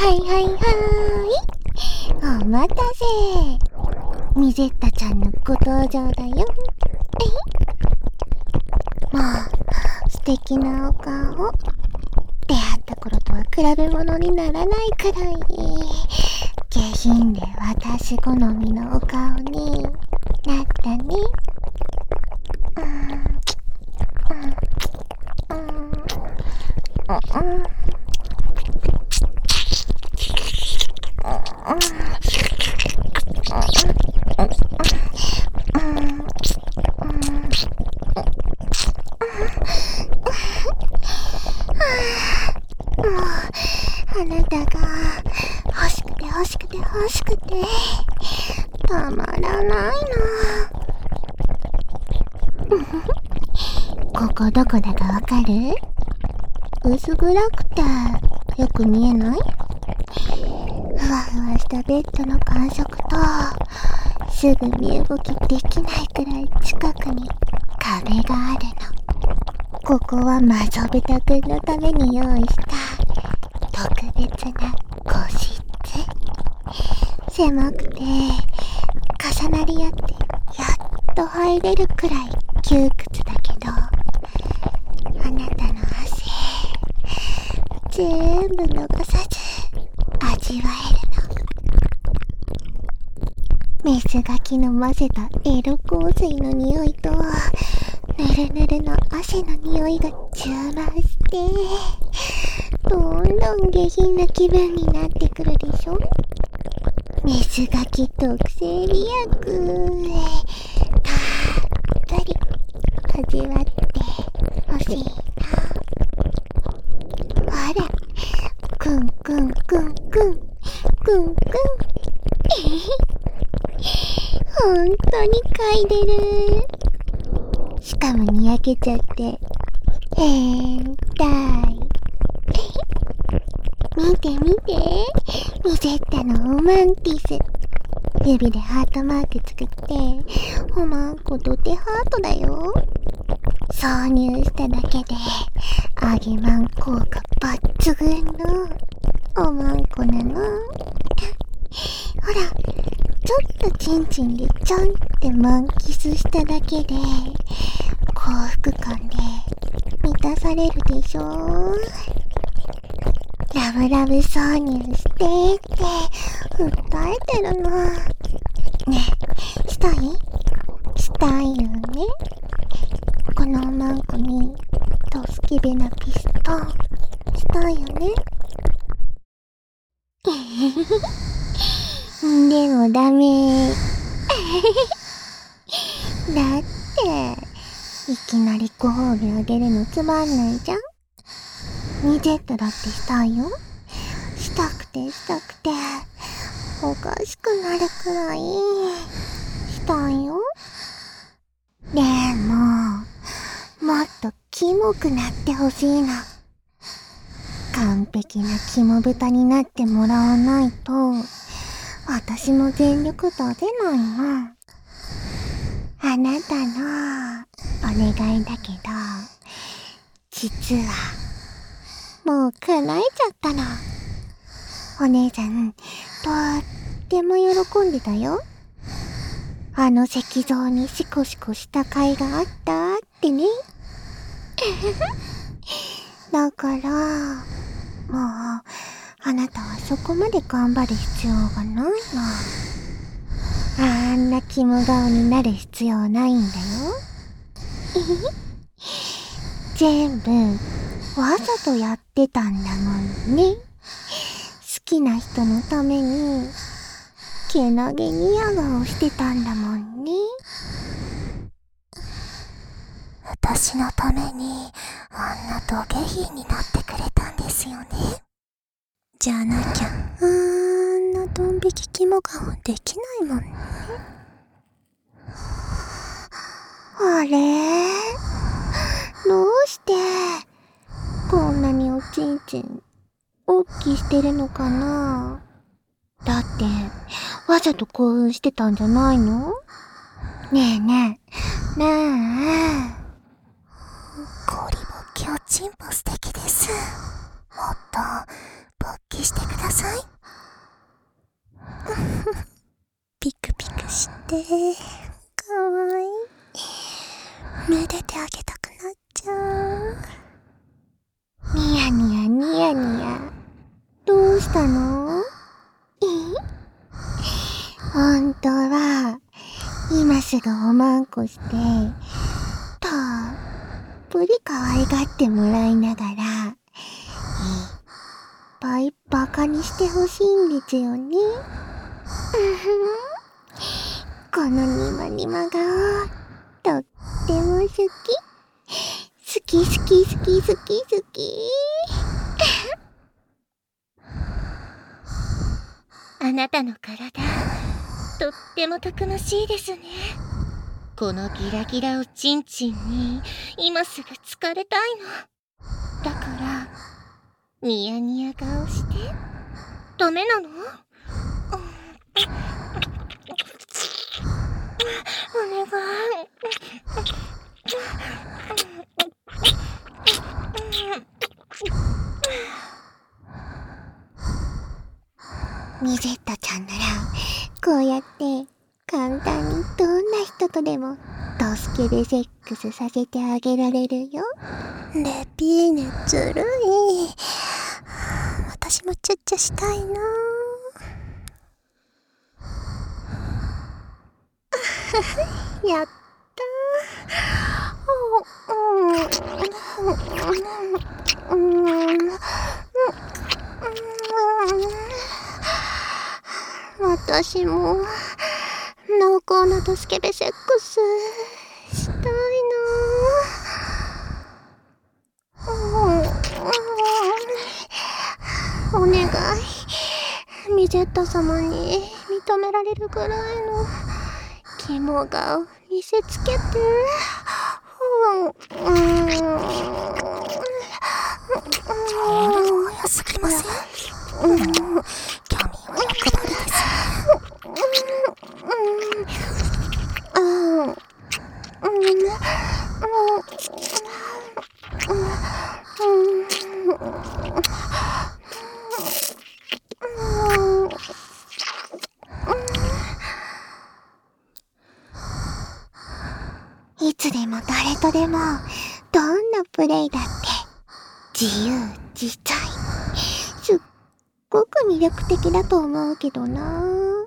はいはいはーい。お待たせ。ミゼッタちゃんのご登場だよ。もう、素敵なお顔。出会った頃とは比べ物にならないくらい、下品で私好みのお顔になったね。あなたが欲しくて欲しくて欲しくてたまらないの。ここどこだかわかる？薄暗くてよく見えない？ふわふわしたベッドの感触とすぐ身動きできないくらい近くに壁があるの。ここはマゾベタくんのために用意した特別な個室。狭くて重なり合ってやっと入れるくらい窮屈だけど、あなたの汗全部逃さず味わえるの。メスガキの混ぜたエロ香水の匂いとぬるぬるの汗の匂いが充満して、どんどん下品な気分になってくるでしょ。メスガキ特製リアクたっぷり味わってほしいな。ほら、くんくんくんくんくんくんほんとに嗅いでる。しかもにやけちゃって変態。見て見て、ミゼッタのオマンティス。指でハートマーク作っておまんこドテハートだよ。挿入しただけで揚げまん効果抜群のおまんこなの。ほら、ちょっとチンチンでちょんって満キスしただけで幸福感で満たされるでしょ。ラブラブ挿入してって訴えてるの。ねえ、したいよね。このおまんこにドスケベなピストンしたいよね。でもダメ。だっていきなりご褒美あげるのつまんないじゃん。ミゼッタだってしたいよ。したくておかしくなるくらいしたいよ。でももっとキモくなってほしいの。完璧なキモ豚になってもらわないと私も全力出せないの。あなたのお願いだけど、実はもう叶えちゃったの。お姉さんとっても喜んでたよ。あの石像にシコシコした甲斐があったってね。だからもうあなたはそこまで頑張る必要がないの。あんなキモ顔になる必要ないんだよ。全部わざとやってたんだもんね。好きな人のためにけなげにや顔してたんだもんね。 私のためにあんなド下品になってくれたんですよね。じゃなきゃあんなドン引きキモ顔できないもんね。 あれ、どうしてこんなにおちんちんおっきしてるのかな。だってわざと興奮してたんじゃないの？ねえねえねえ。 ゴリボッキおちんぽ素敵です。もっと勃起してください。 すぐおまんこして、たっぷり可愛がってもらいながら、いっぱいバカにしてほしいんですよね。このニマニマ顔、とっても好き。好き好き好き好き好き。 あなたの体、とってもたくましいですね。このギラギラおちんちんに今すぐ疲れたいの。だからニヤニヤ顔して。ダメなの？お願い。 ミゼットちゃんならこうやって簡単にどんな人とでもドスケでセックスさせてあげられるよ。 レピーネずるい。私もチュッチュしたいな。 やった私も濃厚なドスケベセックスしたいな。お願い、ミゼット様に認められるぐらいの肝顔見せつけて。 早すぎません？キャミーは欲張りですね。 いつでも誰とでもどんなプレイだって自由自在、すっごく魅力的だと思うけどな。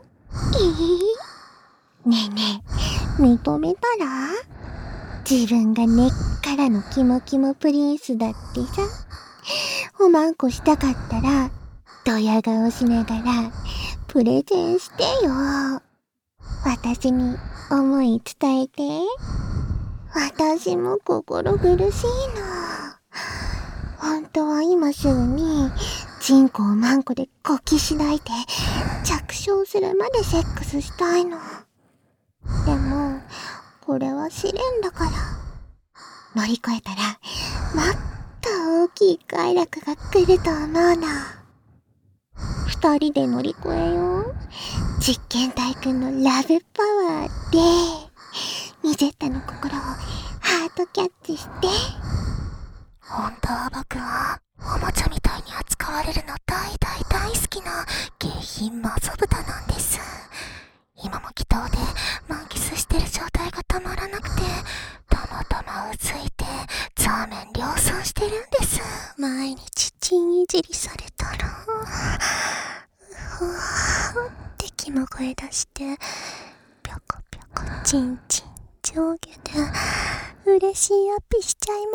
ねえねえ、認めたら？自分が根っからのキモキモプリンスだってさ。おまんこしたかったらドヤ顔しながらプレゼンしてよ。私に思い伝えて。私も心苦しいの。本当は今すぐにチンコをマンコでこきしないで着床するまでセックスしたいの。でもこれは試練だから。乗り越えたらもっと大きい快楽が来ると思うの。二人で乗り越えよう。実験体くんのラブパワーでミゼッタの心をハートキャッチして。 本当は僕はおもちゃみたいに扱われるの大好きな下品マゾ豚なんです。今も祈祷で満喫してる状態がたまらなくて、たまたまうついてザーメン量産してるんです。毎日チンいじりされたらうわーって気も声出してぴょこぴょこチンチン上下で嬉しいアピしちゃいます。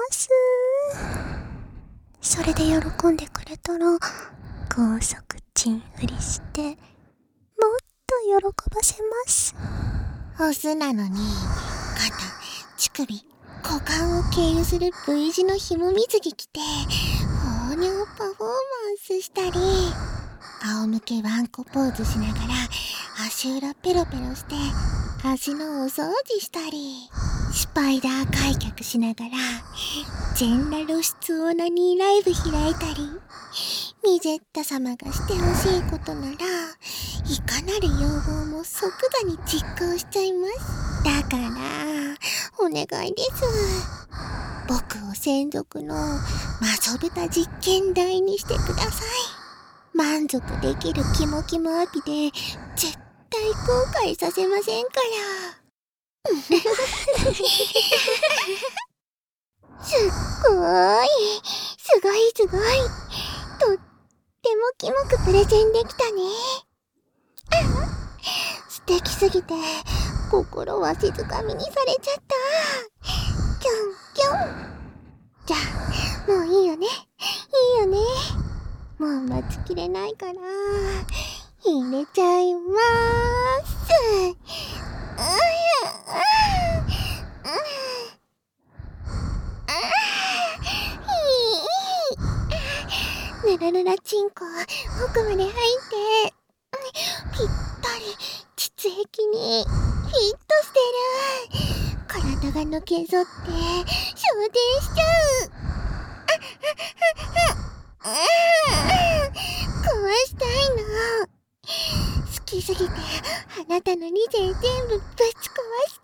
それで喜んでくれたら高速チン振りしてもっと喜ばせます。 オスなのに肩、乳首、股間を経由する V 字の紐水着着て放尿パフォーマンスしたり、仰向けワンコポーズしながら足裏ペロペロして足のお掃除したり、スパイダー開脚しながら全裸露出オナニーライブ開いたり、ミゼッタ様がしてほしいことならいかなる要望も即座に実行しちゃいます。だからお願いです。僕を専属のマゾ豚実験台にしてください。満足できるキモキモアピで絶対後悔させませんから。すごいとってもキモくプレゼンできたね。素敵すぎて心は静かみにされちゃった。キュンキュン。じゃあ、もういいよね。いいよね。もう待ちきれないから、入れちゃいまーす。ぬらぬらチンコ、奥まで入って、ぴったり、膣壁に、フィットしてる。体が抜けぞって、昇天しちゃう。壊したいの。好きすぎて、あなたの理性全部ぶち壊して。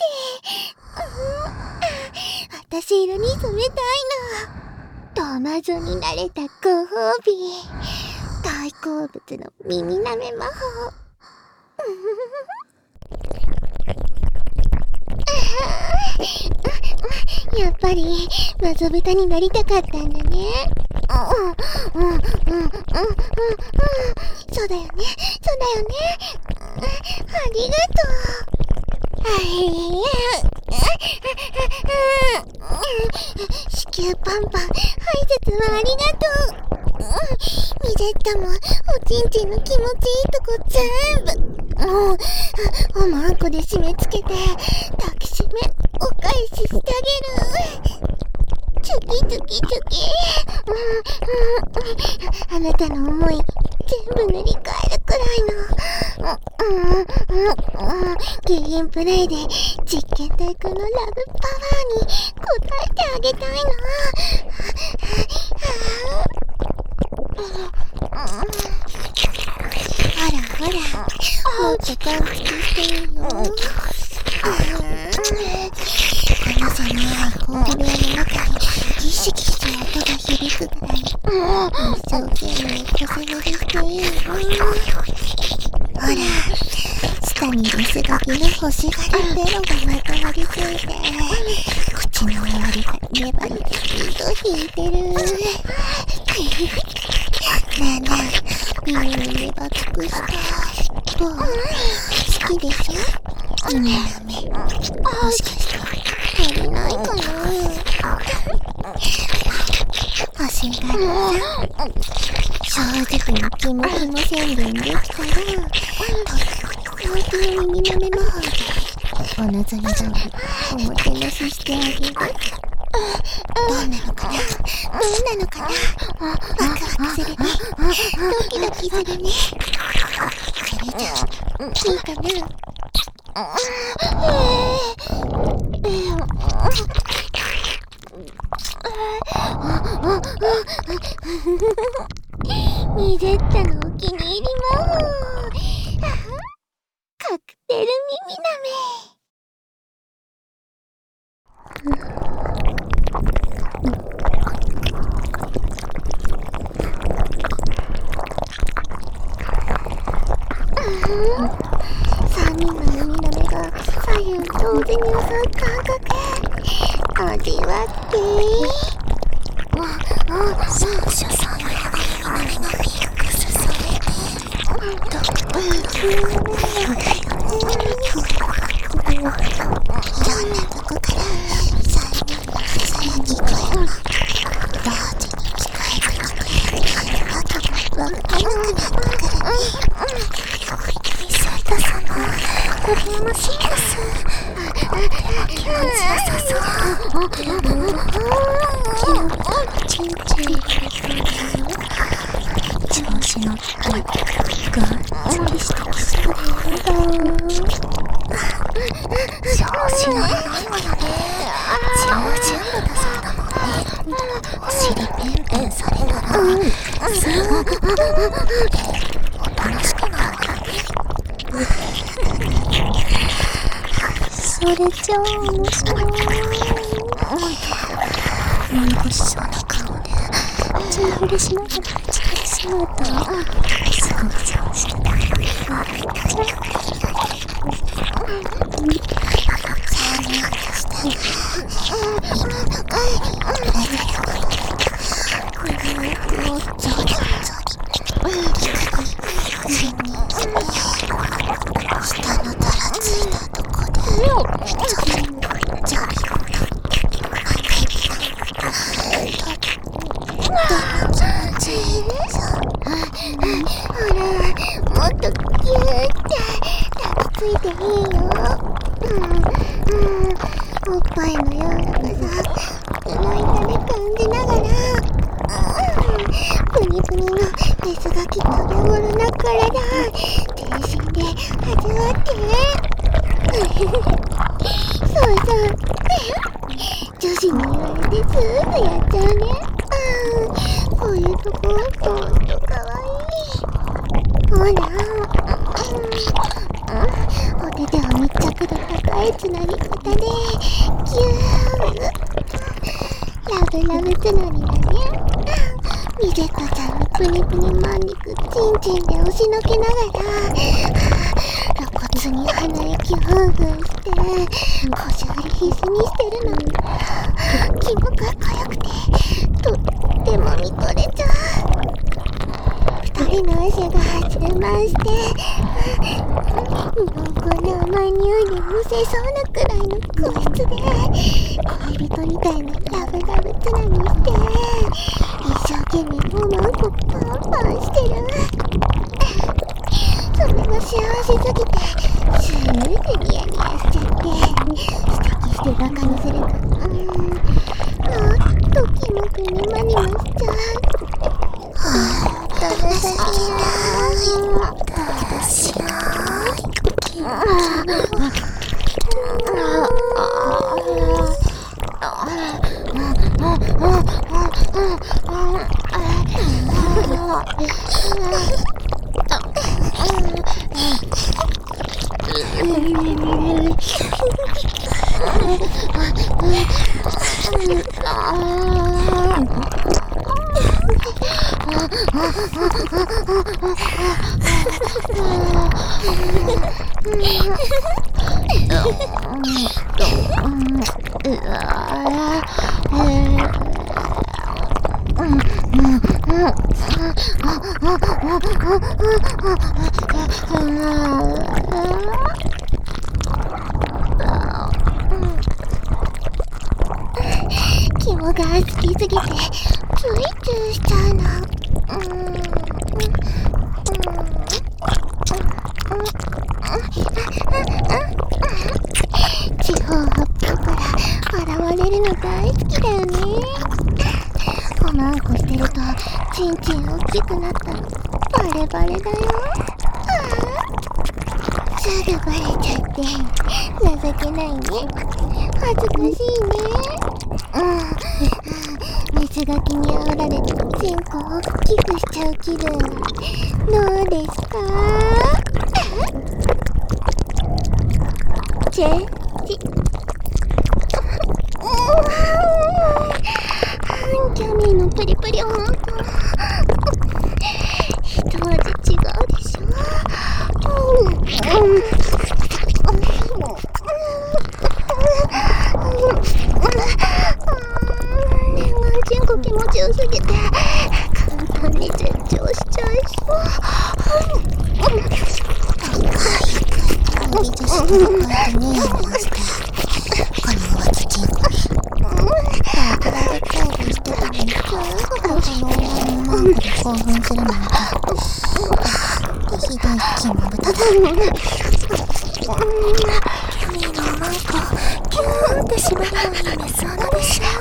私色に染めたいの。トマゾになれたご褒美。大好物の耳舐め魔法。やっぱりマゾ豚になりたかったんだね。そうだよね、そうだよね。ありがとう。子宮パンパン、排泄はありがとう。ミゼッタもおちんちんの気持ちいいとこ全部おまんこで締め付けて抱きしめお返ししてあげる。チュキチュキチュキ。あなたの思い全部塗り替えるくらいのゲームプレイで実験体くんのラブパワーに応えてあげたいの。ほらほら、もっと感激していいよ。この狭い工具部屋の中にギシギシ音が響くくらい一生懸命小せぶりしていいよ。ほら、下にリスガキの欲しがりベロがまとわりついて、口の周りが粘りずっと引いてる。ねえねえ、耳に粘っつくした。どう？好きでしょ？耳なめ。もしかして足りないかな？欲しがりさ。正直にキモキモ宣言できたら、本当の耳なめ魔法でお望み通りおもてなししてあげる。どんなのかな？ワクワクするね。ドキドキするね。それじゃあ、いいかな？ミゼッタのお気に入り魔法。カクテル耳なめ。3人の耳なめが左右同時に襲う感覚。味わって。 三者三様の耳のミックスされて、いろんなとこから最後にさやき声が同時に聞こえてきて、わけなくなったからね。ミセッタ様、羨ましいです。気持ちよさそう。チンチン調子乗ってガッツリしてきそうだよ。調子乗らないわよね。超準備だそうだもんね。お尻ペンペンされたらすごくおとなしくなるわよね。それじゃあ面白い。見越しそうな顔でチーフルしながら近い姿すごく上手だ。下のたらついたとこでこの痛み感じながら、プニプニのメスがきったやわらな体、全身で味わって。そうそう。女子に言われてすぐやっちゃうね。こういうとこ、ほんとかわいい。ほら、お手手は密着度高いつなぎ方で、キュー。ラブラブつなぎだね。ミゼットちゃんのプニプニマン肉チンチンで押しのけながら、露骨に鼻息ふんふんして、腰振り必死にしてるの。気持が痒くて、とっても見とれちゃう。二人の足が充満して、濃厚な甘い匂いでむせそうなくらいの個室で、恋人みたいなラブラブつなぎして、一生懸命おまんこパンパンしてる。それが幸せすぎて、すぐニヤニヤしちゃって、指摘してバカにすると、とキモくにマニマしちゃう。楽しいな。楽しいな。肝が好きすぎて、ついついしちゃうの。地方八方から現れるの大好きだよね。おまんこしてるとチンチン大きくなったのバレバレだよ。すぐバレちゃって情けないね。恥ずかしいね。水がきに煽られてチンコを大きくしちゃう気分、どうですか？チェチキャミーのプリプリほんと一味違うでしょ。念願チンコ気持ちよすぎて簡単に絶頂しちゃいそう。女子の声とニヤニヤしてこの浮気チンコに比べ興奮してたのに、他の女のマンコで興奮するなんてひどい肝豚だ。キャミーのマンコキューンって絞るようにメス穴でしょ。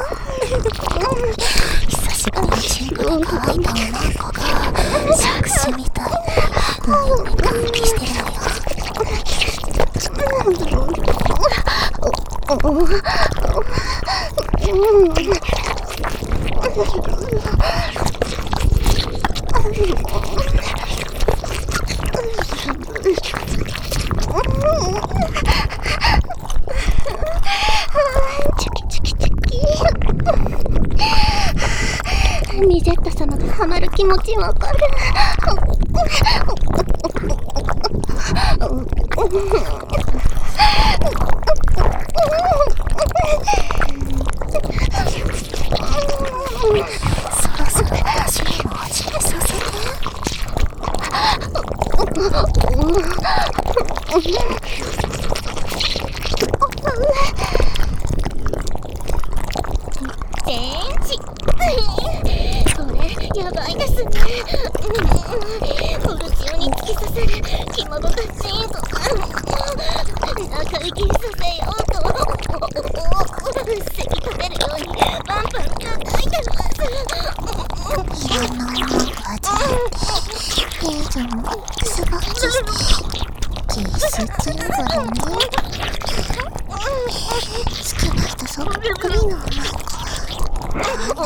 久しぶりにチンコで乾いたマンコが触手みたいにメカ吹きしてるのよ。ミゼット様がハマる気持ちわかる。そろそろ私にも味見させて。天使これやばいですね。お口に突き刺さる肝がチンと中息させようとせき止めるようにバンバン叩いてます。 いろんな音楽を味わってテンションもマックスボッチしてキスキングルに好きな人そっくりのマンコ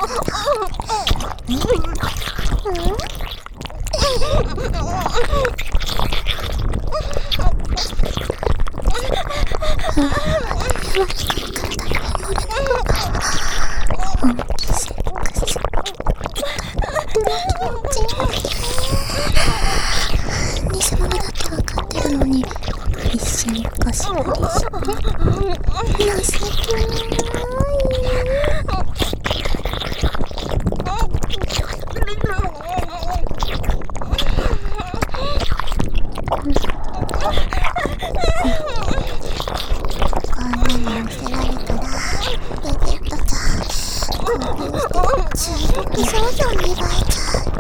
偽物だって分かってるのに必死におしまりして情けないこんなに見せられたらベベットちゃん興奮して中毒症状に描いちゃう。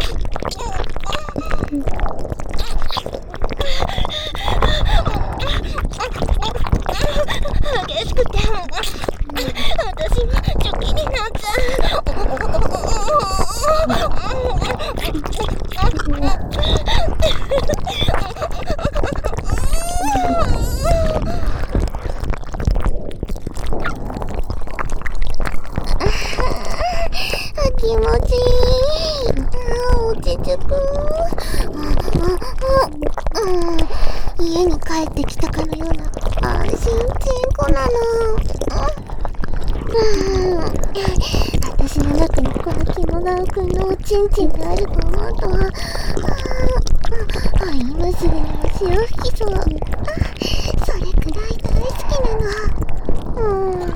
激しくて私もチョキになっちゃ気持ちいい。落ち着く。家に帰ってきたかのような安心チンコなの。私の中にこのキモガオくんのおちんちんがあると思うと今すぐに足を拭きそう。それくらい大好きなの。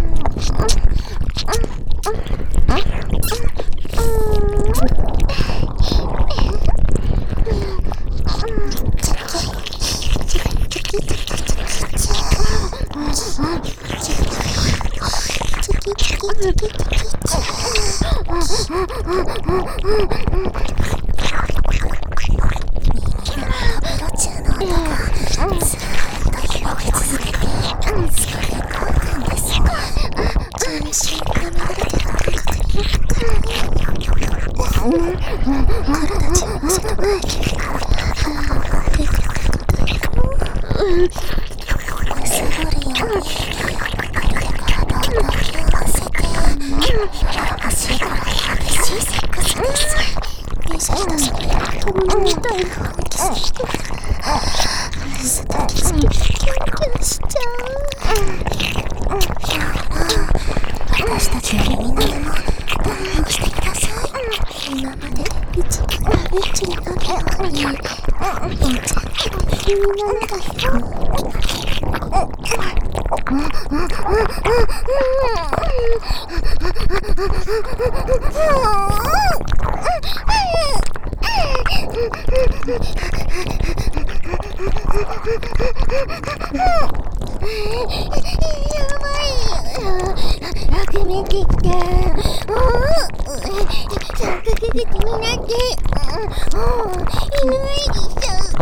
私たちの耳の目も堪能してください。今まで一番リッチになるようにもうちゃんと耳の目だよ。やばい。楽めてきた。三角口になって犬演技しちゃう。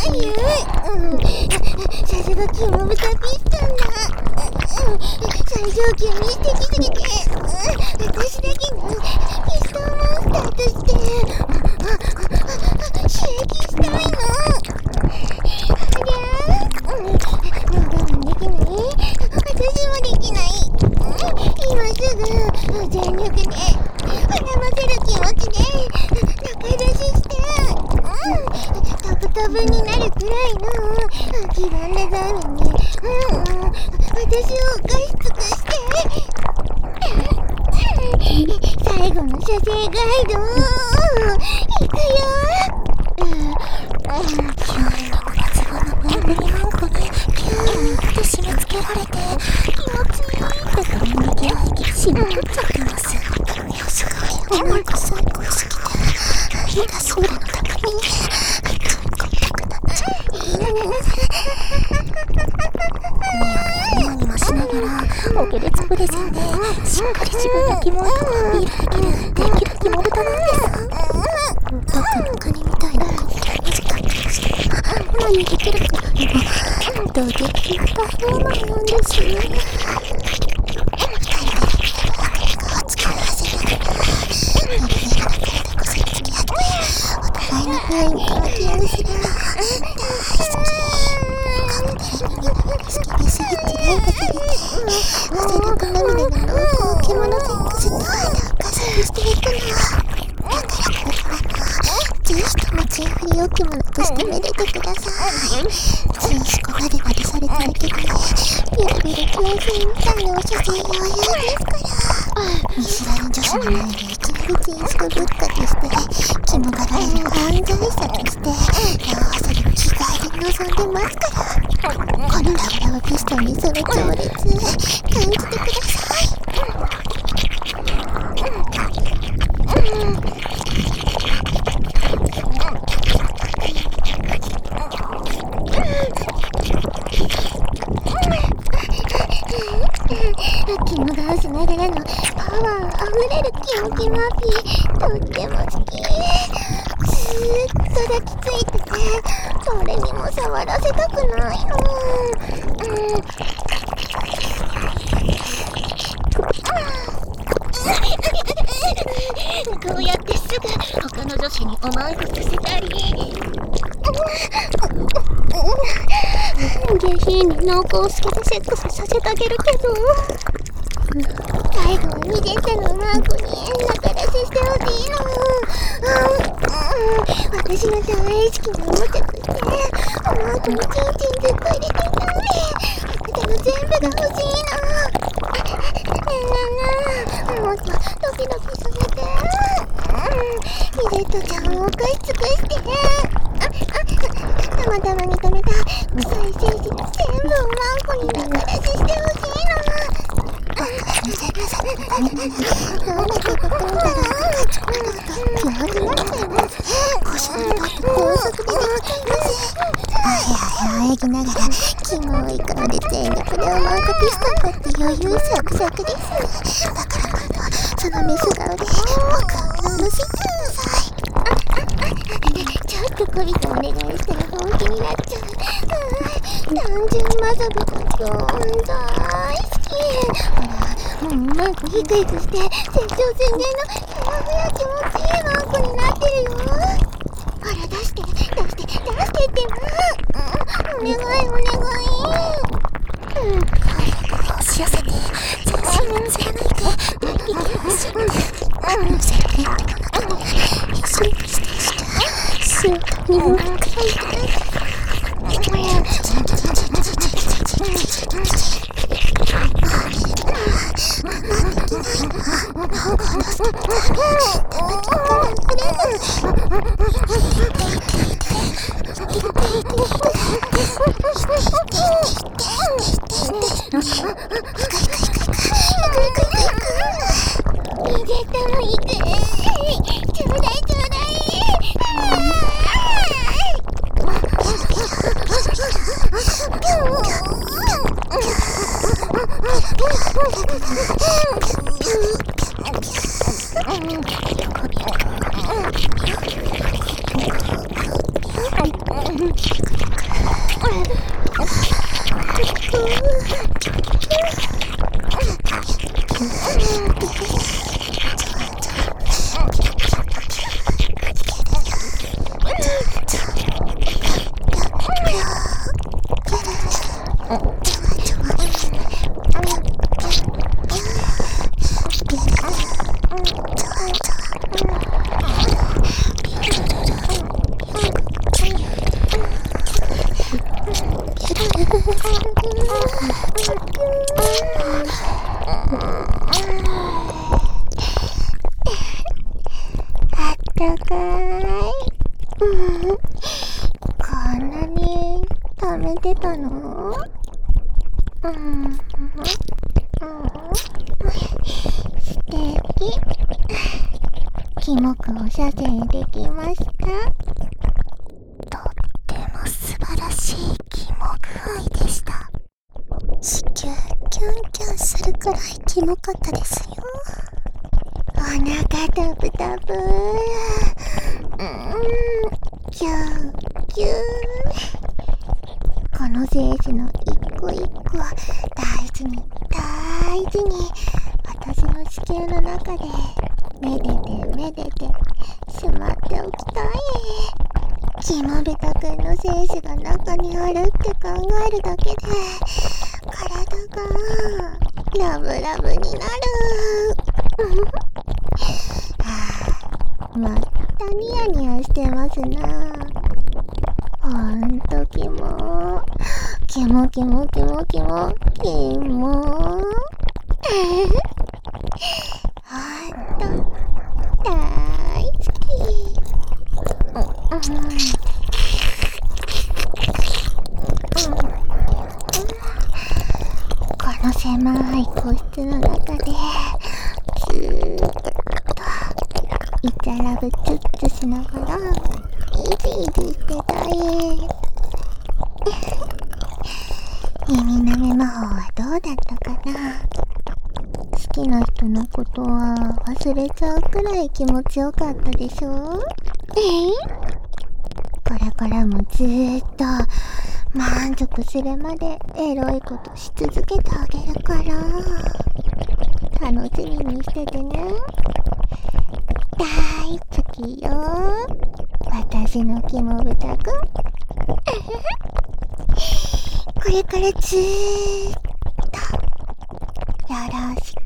さすがキモブタピストンだ。最上級に素敵すぎて私だけのピストンモンスターとして刺激したいの。もう我慢できない。私もできない。今すぐ全力で絡ませる気持ちで仲出ししてタブタブになるくらいの基盤デザインに私をおかし尽くして最後の射精ガイドいくよ。ブンブリマンコにピューって締め付けられて気持ちいいってとんでき合いき締め取っちゃってます。すごいお腹最高すぎて胃がソーダのために飛び込みたくなっちゃう。ニヤニヤしながらオケレツプレゼンでしっかり自分のキモいとアピールできるキモブタなんです。僕のカニみたいなコケが短いして何できるかよりもド激パフォーマーなんです。 き者としてめでてください。紳士こなでなでされてるけどね、ビルビル強制みたいなおしゃせんは嫌ですから。見知らぬ女子の前でいきなり紳士とぶっかけして、肝がられる犯罪者として名を挟む気概で臨んでますから。このラブラブピストンにその強烈感じてください。キモガースながらのパワーあふれるキモキモピー、とっても好き。ずーっと抱きついてて、誰にも触らせたくないの。こうやってすぐ他の女子におまんこさせたり、下品に濃厚すぎてセックスさせてあげるけど、最後はミジェンタのマークに仲出ししてほしいの。私の大好きなおもちゃとしてマークにチンチンずっと入れてたい。私の全部が欲しいの。もっとドキドキさせて。ミジェットちゃんを食い尽くして。たまたま認めた臭い精子全部をマンコに仲出ししてほしいの。どうなってことんだろう。ちょっと上手になっちゃいます。腰のとって高速でできています。あへあへあえぎながらキモい顔で全力でおまんこピストンって余裕サクサクです。だから今度はそのメス顔で僕を乗せてください。ちょっとこびとお願いしたら本気になっちゃう。単純まさびたちを大好き。ほら、もうマンコヒクヒクして成長宣言のふやふや気持ちいいマンコになってるよ。ほら出して出して出してってお願いお願い。押し寄せて全身を貫いて息をし乗せるレッドの中にゆすりしてスーッと身を深いてあったかい。こんなに溜めてたの？素敵。キモくおしゃせんできました。とっても素晴らしいキモ具合でした。子宮キュンキュンするくらいキモかったですよ。お腹タブタブ。キューキュー。この精子の一個一個大事に大事に私の子宮の中でめでてめでてしまっておきたい。キモベタくんの精子が中にあるって考えるだけで体がラブラブになる。またニヤニヤしてますな。 ほんと大好き。この狭い個室の中でずーっとイチャラブチュッチしながらイジイジしてたい。耳なめ魔法はどうだったかな。好きな人のことは忘れちゃうくらい気持ちよかったでしょ。これからもずーっと満足するまでエロいことし続けてあげるから、楽しみにしててね。大好きよ、私のキモブタくん。これからずーっとよろしく。